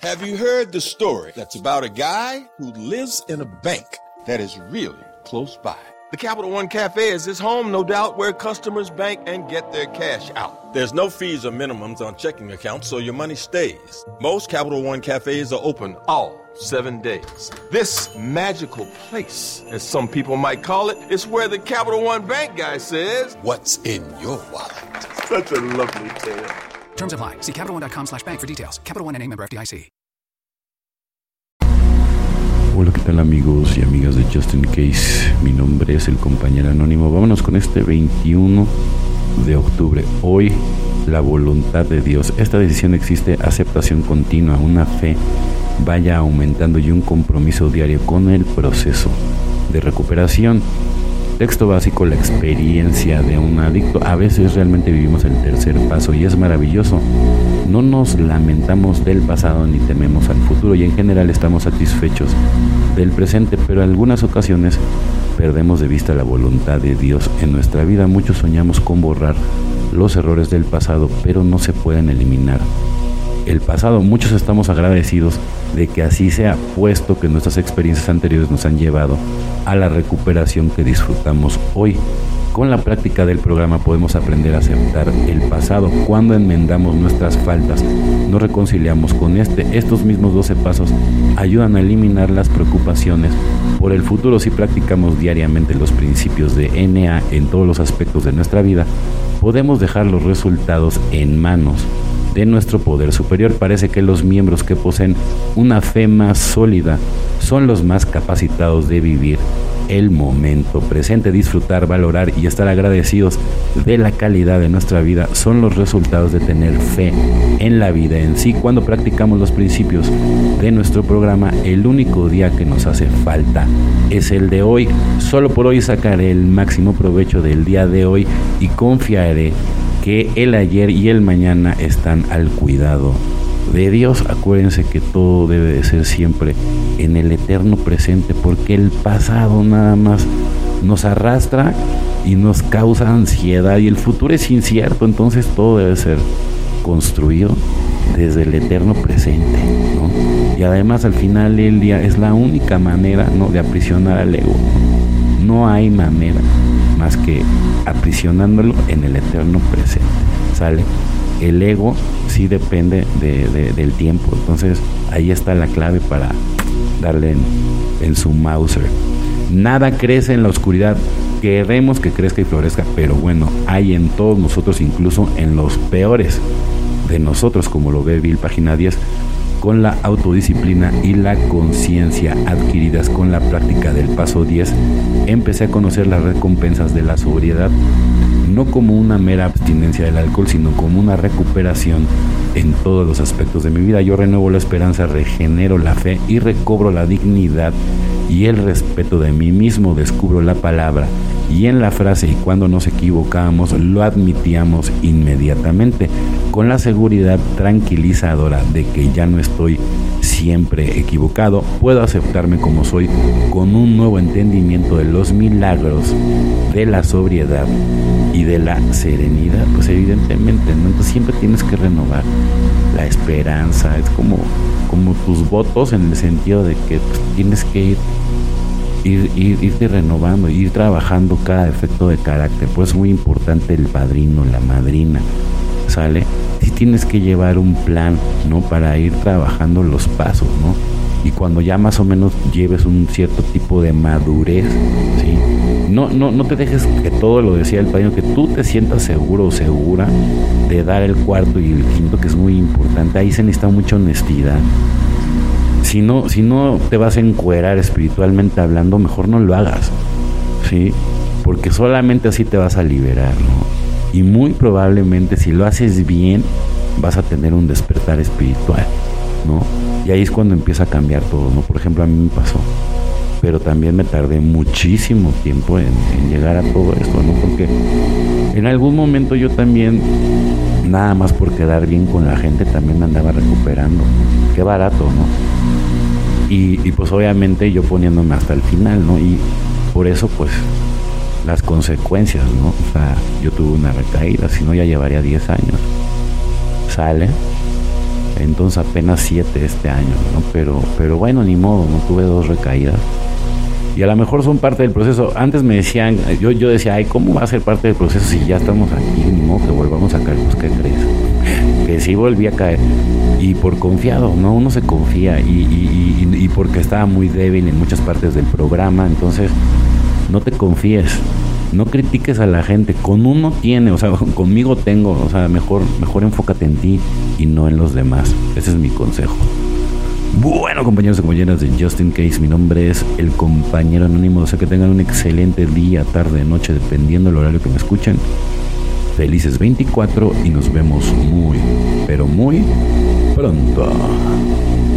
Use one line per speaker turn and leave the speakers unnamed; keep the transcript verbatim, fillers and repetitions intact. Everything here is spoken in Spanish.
Have you heard the story that's about a guy who lives in a bank that is really close by? The Capital One Cafe is his home, no doubt, where customers bank and get their cash out. There's no fees or minimums on checking accounts, so your money stays. Most Capital One Cafes are open all seven days. This magical place, as some people might call it, is where the Capital One Bank guy says, "What's in your wallet?" Such a lovely tale.
Terms apply. See Capital One dot com slash bank for details. Capital One N A member F D I C.
Hola, ¿qué tal amigos y amigas de Just In Case? Mi nombre es el compañero anónimo. Vámonos con este veintiuno de octubre. Hoy, la voluntad de Dios. Esta decisión existe, aceptación continua, una fe vaya aumentando y un compromiso diario con el proceso de recuperación. Texto básico, la experiencia de un adicto. A veces realmente vivimos el tercer paso y es maravilloso. No nos lamentamos del pasado ni tememos al futuro y en general estamos satisfechos del presente, pero en algunas ocasiones perdemos de vista la voluntad de Dios en nuestra vida. Muchos soñamos con borrar los errores del pasado, pero no se pueden eliminar el pasado. Muchos estamos agradecidos de que así sea, puesto que nuestras experiencias anteriores nos han llevado a la recuperación que disfrutamos hoy. Con la práctica del programa podemos aprender a aceptar el pasado. Cuando enmendamos nuestras faltas, nos reconciliamos con este. Estos mismos doce pasos ayudan a eliminar las preocupaciones por el futuro. Si practicamos diariamente los principios de N A en todos los aspectos de nuestra vida, podemos dejar los resultados en manos de nuestro poder superior. Parece que los miembros que poseen una fe más sólida son los más capacitados de vivir el momento presente. Disfrutar, valorar y estar agradecidos de la calidad de nuestra vida son los resultados de tener fe en la vida en sí. Cuando practicamos los principios de nuestro programa, el único día que nos hace falta es el de hoy. Solo por hoy sacaré el máximo provecho del día de hoy y confiaré que el ayer y el mañana están al cuidado de Dios. Acuérdense que todo debe de ser siempre en el eterno presente, porque el pasado nada más nos arrastra y nos causa ansiedad y el futuro es incierto. Entonces todo debe ser construido desde el eterno presente, ¿no? Y además al final del día es la única manera, ¿no?, de aprisionar al ego. No hay manera más que aprisionándolo en el eterno presente, ¿sale? El ego sí depende de, de, del tiempo. Entonces ahí está la clave para darle en, en su Mauser. Nada crece en la oscuridad. Queremos que crezca y florezca, pero bueno, hay en todos nosotros, incluso en los peores de nosotros, como lo ve Bill, página diez. Con la autodisciplina y la conciencia adquiridas con la práctica del paso diez, empecé a conocer las recompensas de la sobriedad, no como una mera abstinencia del alcohol, sino como una recuperación en todos los aspectos de mi vida. Yo renuevo la esperanza, regenero la fe y recobro la dignidad y el respeto de mí mismo. Descubro la palabra y en la frase "y cuando nos equivocamos" lo admitíamos inmediatamente, con la seguridad tranquilizadora de que ya no estoy siempre equivocado. Puedo aceptarme como soy, con un nuevo entendimiento de los milagros de la sobriedad y de la serenidad. Pues evidentemente, ¿no? Entonces siempre tienes que renovar la esperanza. Es como, como tus votos, en el sentido de que pues, tienes que ir Ir, ir, irte renovando, ir trabajando cada defecto de carácter. Pues es muy importante el padrino, la madrina, ¿sale? Si tienes que llevar un plan, ¿no?, para ir trabajando los pasos, ¿no? Y cuando ya más o menos lleves un cierto tipo de madurez, ¿sí? No, no, no te dejes que todo lo decía el padrino, que tú te sientas seguro o segura de dar el cuarto y el quinto, que es muy importante. Ahí se necesita mucha honestidad. Si no, si no te vas a encuerar espiritualmente hablando, mejor no lo hagas, ¿sí? Porque solamente así te vas a liberar, ¿no? Y muy probablemente, si lo haces bien, vas a tener un despertar espiritual, ¿no? Y ahí es cuando empieza a cambiar todo, ¿no? Por ejemplo, a mí me pasó, pero también me tardé muchísimo tiempo en, en llegar a todo esto, ¿no? Porque en algún momento yo también, nada más por quedar bien con la gente, también me andaba recuperando. Qué barato, ¿no? Y, y pues obviamente yo poniéndome hasta el final, ¿no? Y por eso pues las consecuencias, ¿no? O sea, yo tuve una recaída, si no ya llevaría diez años, ¿sale? Y pues obviamente yo poniéndome hasta el final, ¿no? Y por eso pues las consecuencias, ¿no? O sea, yo tuve una recaída, si no ya llevaría diez años, ¿sale? Y pues obviamente yo poniéndome hasta el final, ¿no? Y por eso pues las consecuencias, ¿no? O sea, yo tuve una recaída, si no ya llevaría diez años, ¿sale? entonces apenas siete este año, ¿no? Pero, pero bueno, ni modo, no tuve dos recaídas. Y a lo mejor son parte del proceso. Antes me decían, yo, yo decía, ay, ¿cómo va a ser parte del proceso si ya estamos aquí? Ni modo que volvamos a caer. Pues, ¿qué crees? Que sí volví a caer. Y por confiado, ¿no? Uno se confía. Y, y, y, y porque estaba muy débil en muchas partes del programa. Entonces, no te confíes. No critiques a la gente. Con uno tiene, o sea, conmigo tengo. O sea, mejor, mejor enfócate en ti y no en los demás. Ese es mi consejo. Bueno, compañeros y compañeras de Just In Case, mi nombre es el compañero anónimo. O sea, que tengan un excelente día, tarde, noche, dependiendo del horario que me escuchen. Felices veinticuatro y nos vemos muy, pero muy pronto.